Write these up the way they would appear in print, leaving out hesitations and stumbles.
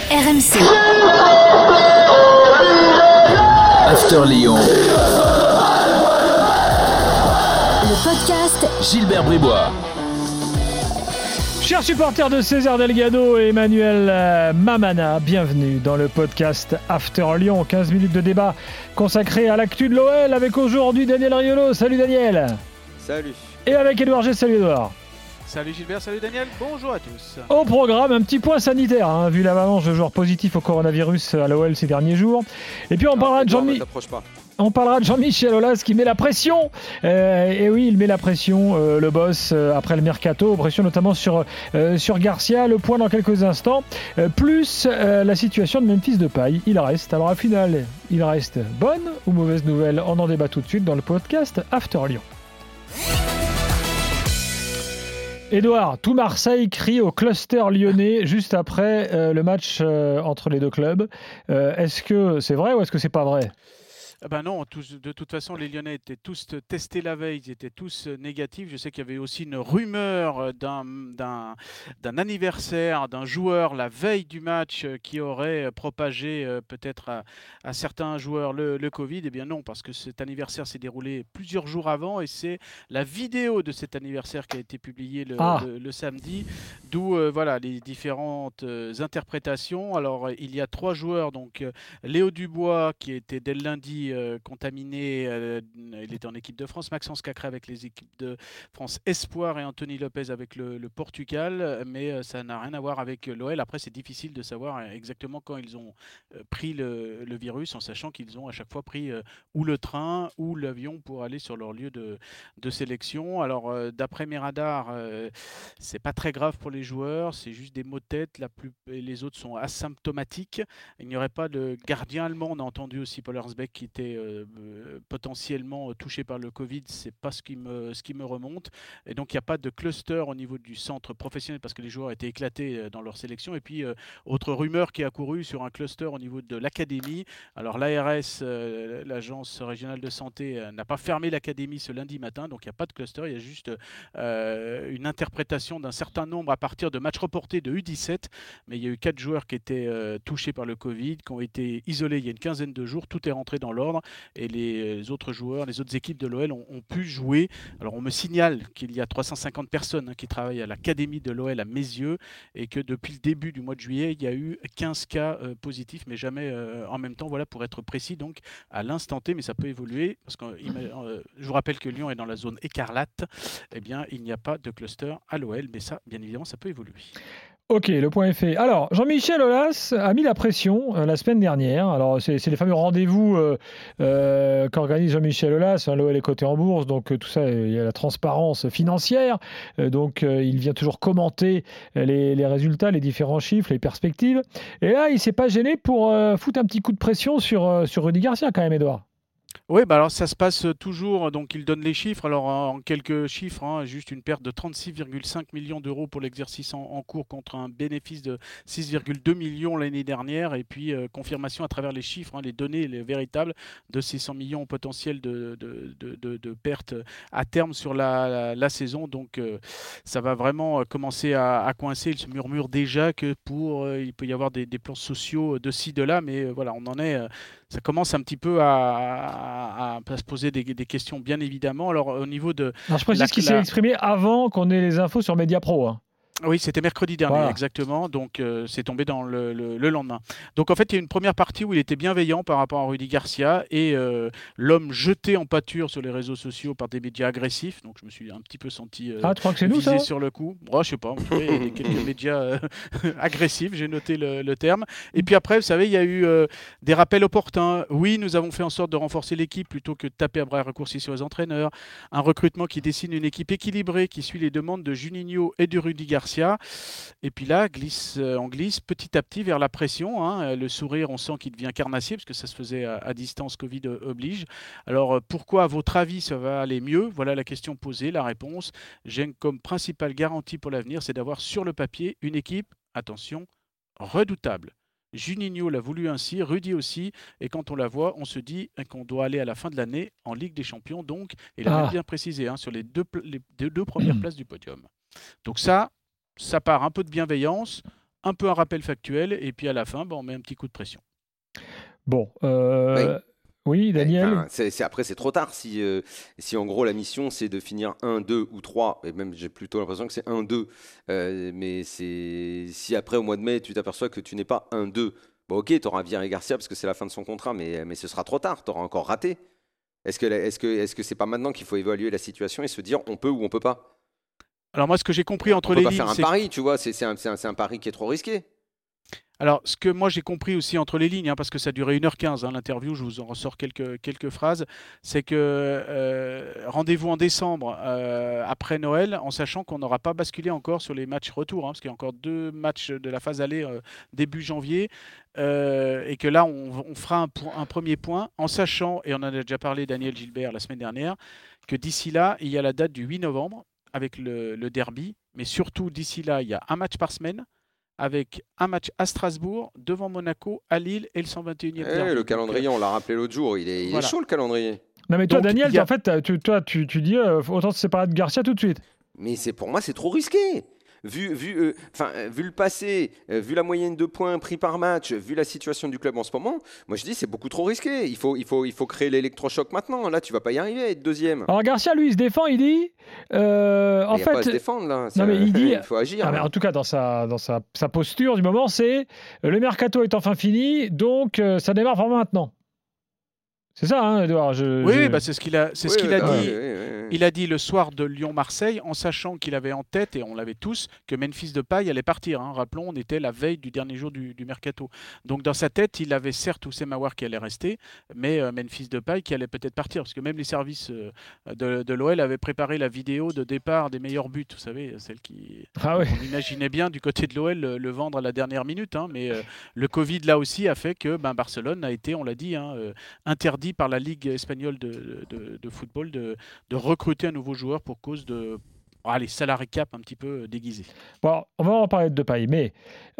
RMC. After Lyon. Le podcast Gilbert Bribois. Chers supporters de César Delgado et Emmanuel Mamana, bienvenue dans le podcast After Lyon. 15 minutes de débat consacré à l'actu de l'OL avec aujourd'hui Daniel Riolo. Salut Daniel. Salut. Et avec Édouard G. Salut Édouard. Salut Gilbert, salut Daniel, bonjour à tous. Au programme, un petit point sanitaire, vu l'avalanche de joueurs positifs au coronavirus à l'OL ces derniers jours. Et puis on parlera de Jean-Michel Aulas qui met la pression. Et oui, il met la pression, le boss, après le mercato. Pression notamment sur Garcia. Le point dans quelques instants. Plus la situation de Memphis Depay. Il reste. Alors à finale, il reste bonne ou mauvaise nouvelle? On en débat tout de suite dans le podcast After Lyon. Édouard, tout Marseille crie au cluster lyonnais juste après le match entre les deux clubs. Est-ce que c'est vrai ou est-ce que c'est pas vrai ? Non, de toute façon, les Lyonnais étaient tous testés la veille, ils étaient tous négatifs. Je sais qu'il y avait aussi une rumeur d'un anniversaire d'un joueur la veille du match qui aurait propagé peut-être à certains joueurs le Covid. Eh bien non, parce que cet anniversaire s'est déroulé plusieurs jours avant et c'est la vidéo de cet anniversaire qui a été publiée le samedi, d'où les différentes interprétations. Alors, il y a 3 joueurs, donc Léo Dubois qui était dès le lundi contaminé, il était en équipe de France, Maxence Cacré avec les équipes de France Espoir et Anthony Lopez avec le Portugal, mais ça n'a rien à voir avec l'OL. Après, c'est difficile de savoir exactement quand ils ont pris le virus, en sachant qu'ils ont à chaque fois pris ou le train ou l'avion pour aller sur leur lieu de sélection. Alors, d'après mes radars, c'est pas très grave pour les joueurs, c'est juste des maux de tête, les autres sont asymptomatiques. Il n'y aurait pas de gardien allemand, on a entendu aussi Paul Herzbeck qui était potentiellement touché par le Covid, c'est pas ce qui me remonte. Et donc, il n'y a pas de cluster au niveau du centre professionnel parce que les joueurs étaient éclatés dans leur sélection. Et puis, autre rumeur qui a couru sur un cluster au niveau de l'académie. Alors, l'ARS, l'Agence régionale de santé, n'a pas fermé l'académie ce lundi matin, donc il n'y a pas de cluster. Il y a juste une interprétation d'un certain nombre à partir de matchs reportés de U17. Mais il y a eu 4 joueurs qui étaient touchés par le Covid, qui ont été isolés il y a une quinzaine de jours. Tout est rentré dans l'ordre et les autres joueurs, les autres équipes de l'OL ont pu jouer. Alors on me signale qu'il y a 350 personnes qui travaillent à l'académie de l'OL à Meyzieux et que depuis le début du mois de juillet, il y a eu 15 cas positifs, mais jamais en même temps, voilà, pour être précis, donc à l'instant T, mais ça peut évoluer, parce que je vous rappelle que Lyon est dans la zone écarlate, eh bien il n'y a pas de cluster à l'OL, mais ça, bien évidemment, ça peut évoluer. Ok, le point est fait. Alors, Jean-Michel Aulas a mis la pression la semaine dernière. Alors, c'est les fameux rendez-vous qu'organise Jean-Michel Aulas. L'OL est coté en bourse, donc tout ça, il y a la transparence financière. Donc, il vient toujours commenter les résultats, les différents chiffres, les perspectives. Et là, il ne s'est pas gêné pour foutre un petit coup de pression sur Rudy Garcia quand même, Édouard. Oui, alors ça se passe toujours, donc il donne les chiffres. Alors en quelques chiffres, juste une perte de 36,5 millions d'euros pour l'exercice en cours contre un bénéfice de 6,2 millions l'année dernière. Et puis confirmation à travers les chiffres, les données les véritables de ces 100 millions potentiels de pertes à terme sur la saison. Donc ça va vraiment commencer à coincer. Il se murmure déjà que il peut y avoir des plans sociaux de ci, de là. Mais voilà, on en est... ça commence un petit peu à se poser des questions, bien évidemment. Alors, au niveau de... Alors, je précise qu'il s'est exprimé avant qu'on ait les infos sur Mediapro. Oui, c'était mercredi dernier, voilà. Exactement. Donc, c'est tombé dans le lendemain. Donc, en fait, il y a une première partie où il était bienveillant par rapport à Rudy Garcia et l'homme jeté en pâture sur les réseaux sociaux par des médias agressifs. Donc, je me suis un petit peu senti tu crois que c'est nous, visé ça sur le coup. Je sais pas. Il y a quelques médias agressifs, j'ai noté le terme. Et puis après, vous savez, il y a eu des rappels opportuns. Oui, nous avons fait en sorte de renforcer l'équipe plutôt que de taper à bras raccourcis sur les entraîneurs. Un recrutement qui dessine une équipe équilibrée qui suit les demandes de Juninho et de Rudy Garcia. Et puis là, on glisse petit à petit vers la pression. Le sourire, on sent qu'il devient carnassier parce que ça se faisait à distance, Covid oblige. Alors pourquoi, à votre avis, ça va aller mieux ? Voilà la question posée, la réponse. J'ai comme principale garantie pour l'avenir, c'est d'avoir sur le papier une équipe, attention, redoutable. Juninho l'a voulu ainsi, Rudy aussi, et quand on la voit, on se dit qu'on doit aller à la fin de l'année en Ligue des Champions, donc, et il a même bien précisé, sur les deux premières places du podium. Donc ça part un peu de bienveillance, un peu un rappel factuel, et puis à la fin, on met un petit coup de pression. Bon, oui, Daniel. Après, c'est trop tard. Si en gros la mission c'est de finir 1, 2 ou 3, et même j'ai plutôt l'impression que c'est 1, 2, mais si après au mois de mai tu t'aperçois que tu n'es pas 1, 2, ok, tu auras viré Garcia parce que c'est la fin de son contrat, mais ce sera trop tard, tu auras encore raté. Est-ce que c'est pas maintenant qu'il faut évaluer la situation et se dire on peut ou on peut pas? Alors moi, ce que j'ai compris entre les lignes, on peut pas faire un pari, tu vois, c'est un pari qui est trop risqué. Alors, ce que moi j'ai compris aussi entre les lignes, parce que ça durait 1h15 l'interview, je vous en ressors quelques phrases, c'est que rendez-vous en décembre après Noël, en sachant qu'on n'aura pas basculé encore sur les matchs retour, parce qu'il y a encore 2 matchs de la phase aller début janvier, et que là on fera un premier point, en sachant, et on en a déjà parlé Daniel Gilbert la semaine dernière, que d'ici là, il y a la date du 8 novembre avec le derby, mais surtout d'ici là, il y a un match par semaine, avec un match à Strasbourg, devant Monaco, à Lille et le 121e derby. Le calendrier, on l'a rappelé l'autre jour, il est chaud le calendrier. Non mais toi, donc, Daniel, en fait, tu dis autant se séparer de Garcia tout de suite. Mais pour moi, c'est trop risqué. Vu le passé, vu la moyenne de points pris par match, vu la situation du club en ce moment, moi je dis c'est beaucoup trop risqué. Il faut créer l'électrochoc maintenant. Là, tu vas pas y arriver à être deuxième. Alors Garcia, lui, il se défend, il dit. En fait, pas à se défendre là. Non, mais il dit. Il faut agir. Mais en tout cas, dans sa posture du moment, c'est le mercato est enfin fini, donc ça démarre vraiment maintenant. C'est ça, hein, Edouard. C'est ce qu'il a dit. Il a dit le soir de Lyon-Marseille, en sachant qu'il avait en tête, et on l'avait tous, que Memphis Depay allait partir. Rappelons, on était la veille du dernier jour du mercato. Donc dans sa tête, il avait certes Houssem Aouar qui allait rester, mais Memphis Depay qui allait peut-être partir, parce que même les services de l'OL avaient préparé la vidéo de départ des meilleurs buts. Vous savez, celle qui. On imaginait bien du côté de l'OL le vendre à la dernière minute, mais le Covid là aussi a fait que Barcelone a été, on l'a dit, interdit par la Ligue espagnole de football de recruter un nouveau joueur pour cause de salary cap un petit peu déguisé. Bon, on va en parler de Depay, mais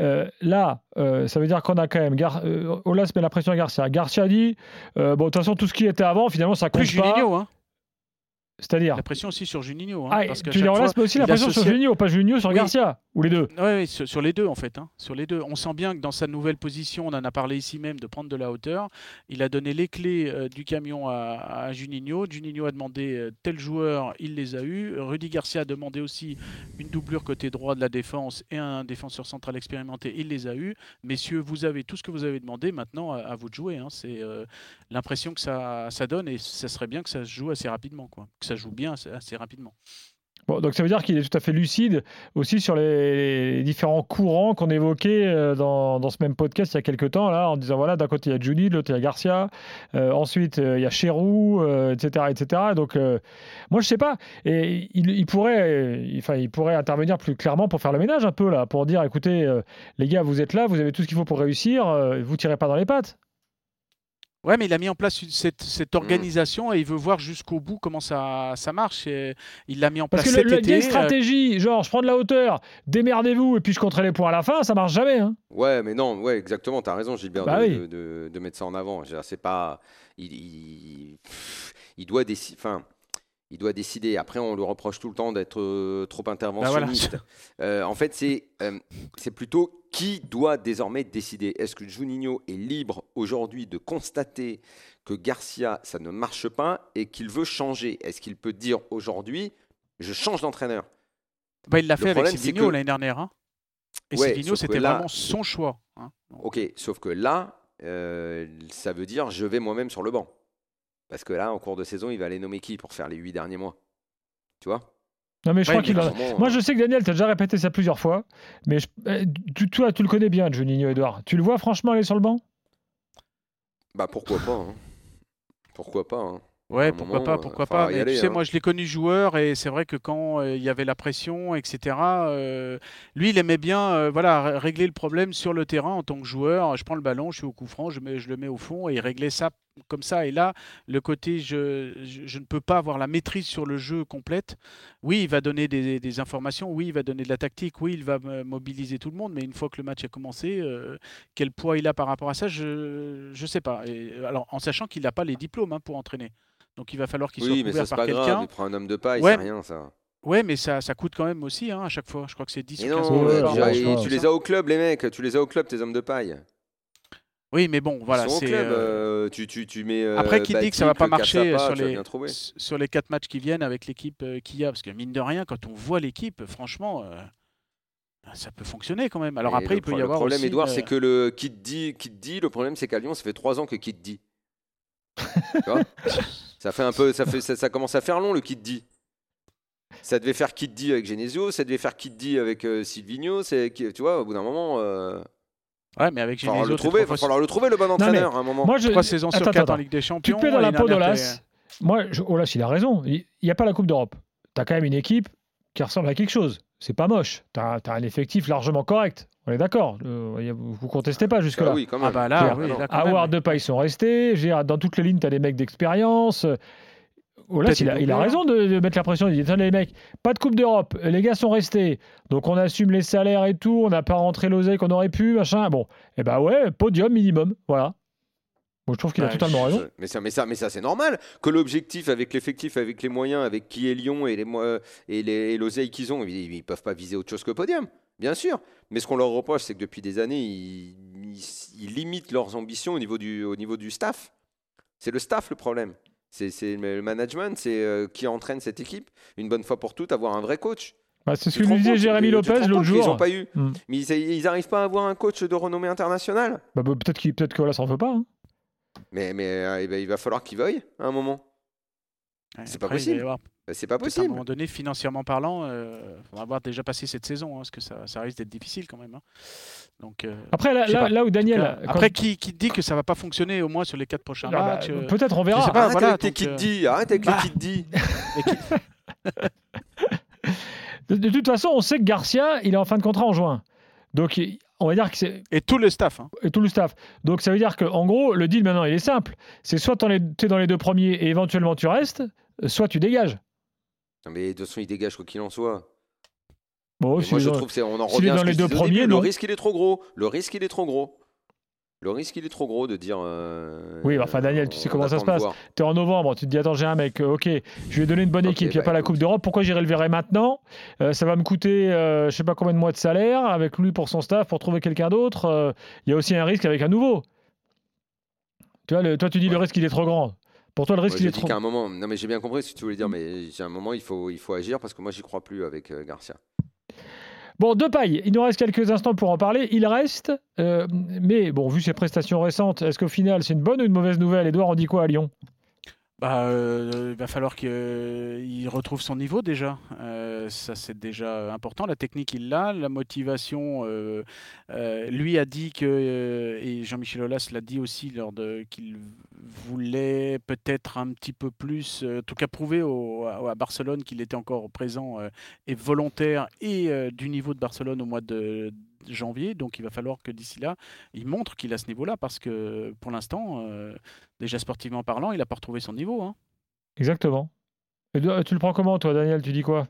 là, ça veut dire qu'on a quand même Aulas met la pression à Garcia. Garcia dit de toute façon, tout ce qui était avant, finalement, ça compte pas. Juninho, C'est-à-dire la pression aussi sur Juninho. Parce tu dis Aulas, mais aussi la pression sur Juninho, pas Juninho sur Garcia, ou les deux. Oui, sur les deux en fait. Sur les deux. On sent bien que dans sa nouvelle position, on en a parlé ici même, de prendre de la hauteur. Il a donné les clés du camion à Juninho. Juninho a demandé tel joueur, il les a eus. Rudy Garcia a demandé aussi une doublure côté droit de la défense et un défenseur central expérimenté, il les a eus. Messieurs, vous avez tout ce que vous avez demandé, maintenant à vous de jouer. C'est l'impression que ça donne, et ça serait bien que ça se joue assez rapidement, que ça joue bien assez rapidement. Bon, donc ça veut dire qu'il est tout à fait lucide aussi sur les différents courants qu'on évoquait dans ce même podcast il y a quelques temps, là, en disant voilà, d'un côté il y a Juni, de l'autre il y a Garcia, ensuite il y a Cherou, etc. Donc moi je sais pas, et il pourrait intervenir plus clairement pour faire le ménage un peu là, pour dire écoutez les gars, vous êtes là, vous avez tout ce qu'il faut pour réussir, vous tirez pas dans les pattes. Ouais, mais il a mis en place cette organisation et il veut voir jusqu'au bout comment ça marche. Et il l'a mis en place cet été. Parce que il y a une stratégie, genre je prends de la hauteur, démerdez-vous et puis je compterai les points à la fin, ça marche jamais. Ouais, mais non, exactement, t'as raison Gilbert de mettre ça en avant. C'est pas, il doit décider. Il doit décider. Après, on lui reproche tout le temps d'être trop interventionniste. En fait, c'est plutôt qui doit désormais décider. Est-ce que Juninho est libre aujourd'hui de constater que Garcia, ça ne marche pas et qu'il veut changer? Est-ce qu'il peut dire aujourd'hui, je change d'entraîneur? Il l'a fait avec Silvino l'année dernière. Et Silvino, c'était vraiment son choix. Ok, sauf que là, ça veut dire je vais moi-même sur le banc. Parce que là, en cours de saison, il va aller nommer qui pour faire les 8 derniers mois? Tu vois? Non, mais je crois qu'il a... Moi, je sais que Daniel, tu as déjà répété ça plusieurs fois. Mais toi, tu le connais bien, Juninho Edouard. Tu le vois franchement aller sur le banc? Pourquoi pas. Pourquoi pas. Ouais, pourquoi pas. Mais tu sais, moi, je l'ai connu joueur et c'est vrai que quand il y avait la pression, etc., lui, il aimait bien régler le problème sur le terrain en tant que joueur. Je prends le ballon, je suis au coup franc, je le mets au fond et il réglait ça comme ça. Et là, le côté je ne peux pas avoir la maîtrise sur le jeu complète. Oui, il va donner des informations. Oui, il va donner de la tactique. Oui, il va mobiliser tout le monde. Mais une fois que le match a commencé, quel poids il a par rapport à ça, je ne sais pas. Alors, en sachant qu'il n'a pas les diplômes pour entraîner. Donc il va falloir qu'il soit couvert par quelqu'un. Il prend un homme de paille, c'est rien ça. Ouais, mais ça coûte quand même aussi à chaque fois. Je crois que c'est 10 Et ou 15 non, 000 par mois. tu les as au club, les mecs. Tu les as au club, tes hommes de paille. Oui, mais bon, voilà. Ils sont au club. Tu mets. Après, qui dit que ça va pas marcher Kassapa, sur les 4 matchs qui viennent avec l'équipe qu'il y a? Parce que mine de rien, quand on voit l'équipe, franchement, ça peut fonctionner quand même. Alors après, il peut y avoir. Le problème, aussi, Edouard, c'est que le Kid D, le problème, c'est qu'à Lyon, ça fait 3 ans que Kid D. Tu vois, ça commence à faire long, le Kid D. Ça devait faire Kid D avec Genesio, ça devait faire Kid D avec Silvinho. Tu vois, au bout d'un moment. Ouais, mais avec Genesio, il va falloir le trouver, le bon entraîneur, à un moment. 3 saisons sur 4 en Ligue des Champions. Tu te mets dans la peau d'Olas. Moi, Olas, il a raison. Il n'y a pas la Coupe d'Europe. Tu as quand même une équipe qui ressemble à quelque chose. C'est pas moche. Tu as un effectif largement correct. On est d'accord. Vous contestez pas jusque-là. Oui, quand même. Ah bah là, Howard, Depay sont restés. Dans toutes les lignes, tu as des mecs d'expérience. Olas, il a raison de mettre la pression. Il dit, attendez les mecs, pas de Coupe d'Europe. Les gars sont restés. Donc on assume les salaires et tout. On n'a pas rentré l'oseille qu'on aurait pu. Machin. Bon, et ben ouais, podium minimum. Voilà. Bon, je trouve qu'il a totalement raison. Mais ça c'est normal. Que l'objectif avec l'effectif, avec les moyens, avec qui est Lyon et l'oseille qu'ils ont, ils ne peuvent pas viser autre chose que podium. Bien sûr. Mais ce qu'on leur reproche, c'est que depuis des années, ils limitent leurs ambitions au niveau du staff. C'est le staff le problème. C'est le management, c'est qui entraîne cette équipe. Une bonne fois pour toutes, avoir un vrai coach. C'est ce que nous disait Jérémy Lopez l'autre jour. Ils n'ont pas eu. Mais ils n'arrivent pas à avoir un coach de renommée internationale. Peut-être que là, ça n'en veut pas. Hein. Mais il va falloir qu'ils veuillent à un moment. C'est pas possible. C'est pas possible. À un moment donné, financièrement parlant, il faudra avoir déjà passé cette saison, parce que ça risque d'être difficile quand même. Donc, après, là où Daniel. Après, qui dit que ça va pas fonctionner au moins sur les 4 prochains matchs peut-être on verra. Arrête avec tes Kid D. Arrête avec les Kid D. De toute façon, on sait que Garcia, il est en fin de contrat en juin. Donc, on va dire que c'est... Et tout le staff. Et tout le staff. Donc, ça veut dire qu'en gros, le deal maintenant, il est simple. C'est soit tu es dans les 2 premiers et éventuellement tu restes, soit tu dégages. Non, mais de toute façon, il dégage quoi qu'il en soit. Bon, moi, je trouve on en revient à dans les 2 premiers. Le risque, il est trop gros. Le risque, il est trop gros de dire. Oui, enfin, Daniel, tu sais comment ça se passe. Tu es en novembre, tu te dis, attends, j'ai un mec, ok, je lui ai donné une bonne équipe, il n'y a pas la Coupe d'Europe, pourquoi j'irai le verrer maintenant? Ça va me coûter, je sais pas combien de mois de salaire, avec lui pour son staff, pour trouver quelqu'un d'autre. Il y a aussi un risque avec un nouveau. Tu vois, toi, tu dis le risque, il est trop grand. Pour toi, le risque, il est trop... qu'à un moment, non, mais j'ai bien compris ce que tu voulais dire, mais à un moment, il faut agir parce que moi, j'y crois plus avec Garcia. Bon, Depay, il nous reste quelques instants pour en parler. Il reste, mais bon, vu ses prestations récentes, est-ce qu'au final, c'est une bonne ou une mauvaise nouvelle? Edouard, on dit quoi à Lyon? Il va falloir qu'il retrouve son niveau déjà. Ça, c'est déjà important. La technique, il l'a. La motivation, lui a dit que, et Jean-Michel Aulas l'a dit aussi, qu'il voulait peut-être un petit peu plus, en tout cas prouver à Barcelone qu'il était encore présent et volontaire et du niveau de Barcelone au mois de janvier. Donc il va falloir que d'ici là, il montre qu'il a ce niveau-là parce que pour l'instant, déjà sportivement parlant, il n'a pas retrouvé son niveau. Hein. Exactement. Et tu le prends comment, toi, Daniel? Tu dis quoi?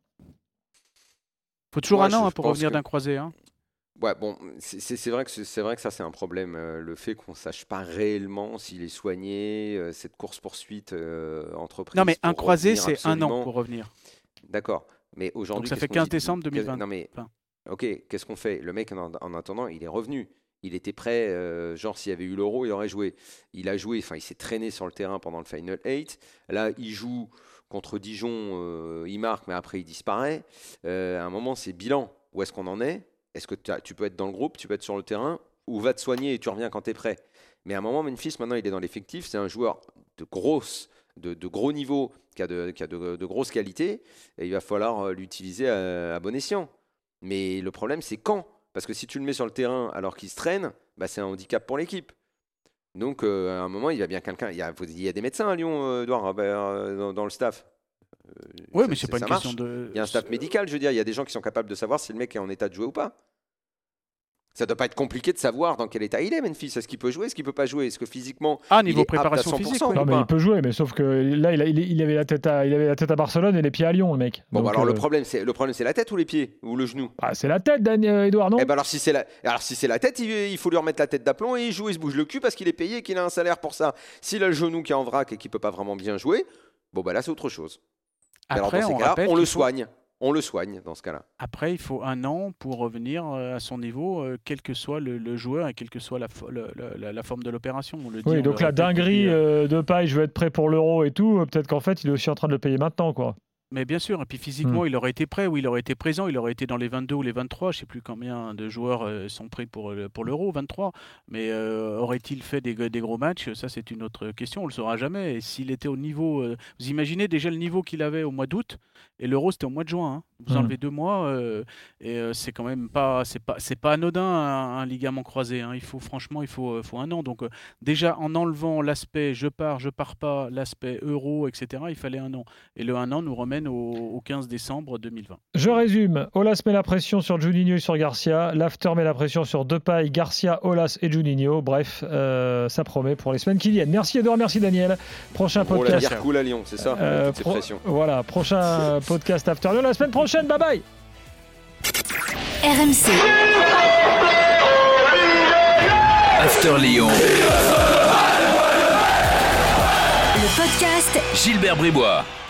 Faut toujours un an pour revenir d'un croisé. Hein. Ouais, bon, c'est vrai que ça, c'est un problème. Le fait qu'on ne sache pas réellement s'il est soigné, cette course-poursuite entreprise. Non, mais un croisé, c'est un an pour revenir. D'accord. Mais aujourd'hui. Donc ça fait 15 décembre 2020. Non, mais. Ok, qu'est-ce qu'on fait? Le mec, en attendant, il est revenu. Il était prêt, genre s'il y avait eu l'Euro, il aurait joué. Il a joué, enfin il s'est traîné sur le terrain pendant le Final 8. Là, il joue contre Dijon, il marque, mais après il disparaît. À un moment, c'est bilan. Où est-ce qu'on en est? Est-ce que tu peux être dans le groupe, tu peux être sur le terrain, ou va te soigner et tu reviens quand tu es prêt? Mais à un moment, Memphis, maintenant, il est dans l'effectif. C'est un joueur de gros niveau, qui a de grosses qualités. Et il va falloir l'utiliser à bon escient. Mais le problème, c'est quand? Parce que si tu le mets sur le terrain alors qu'il se traîne, c'est un handicap pour l'équipe. Donc, à un moment, il y a bien quelqu'un. Il y a des médecins à Lyon, Edouard, dans le staff. Oui, mais c'est pas une question de. Il y a un staff médical, je veux dire. Il y a des gens qui sont capables de savoir si le mec est en état de jouer ou pas. Ça doit pas être compliqué de savoir dans quel état il est, Memphis. Est-ce qu'il peut jouer? Est-ce qu'il peut pas jouer? Est-ce que physiquement, niveau préparation physique, non, mais il peut jouer, mais sauf que là, il avait la tête à Barcelone et les pieds à Lyon, le mec. Bon, donc, alors le problème, c'est la tête ou les pieds ou le genou? C'est la tête, Edouard, non? Alors si c'est la tête, il faut lui remettre la tête d'aplomb et il joue, il se bouge le cul parce qu'il est payé et qu'il a un salaire pour ça. S'il a le genou qui est en vrac et qu'il peut pas vraiment bien jouer, là c'est autre chose. Après, alors dans ces cas-là, on le soigne. On le soigne dans ce cas-là. Après, il faut 1 an pour revenir à son niveau, quel que soit le joueur et quelle que soit la forme de l'opération. Oui, donc la dinguerie de Paille, je veux être prêt pour l'Euro et tout, peut-être qu'en fait, il est aussi en train de le payer maintenant, quoi. Mais bien sûr, et puis physiquement, il aurait été prêt, ou il aurait été présent, il aurait été dans les 22 ou les 23, je ne sais plus combien de joueurs sont prêts pour l'Euro, 23, mais aurait-il fait des gros matchs? Ça, c'est une autre question, on ne le saura jamais. Et s'il était au niveau, vous imaginez déjà le niveau qu'il avait au mois d'août, et l'Euro, c'était au mois de juin, hein. Vous enlevez 2 mois, et c'est quand même pas anodin un ligament croisé, hein. Il faut 1 an. Donc déjà, en enlevant l'aspect je pars pas, l'aspect Euro, etc., il fallait 1 an. Et le 1 an nous remène au 15 décembre 2020. Je résume. Aulas met la pression sur Juninho et sur Garcia. L'After met la pression sur Depay, Garcia, Aulas et Juninho. Bref, ça promet pour les semaines qui viennent. Merci Edouard, merci Daniel. Prochain podcast. La guerre coule à Lyon, c'est ça, toutes ces pressions. Voilà, prochain podcast After Lyon la semaine prochaine. Bye bye. RMC. After Lyon. Le podcast Gilbert Bribois.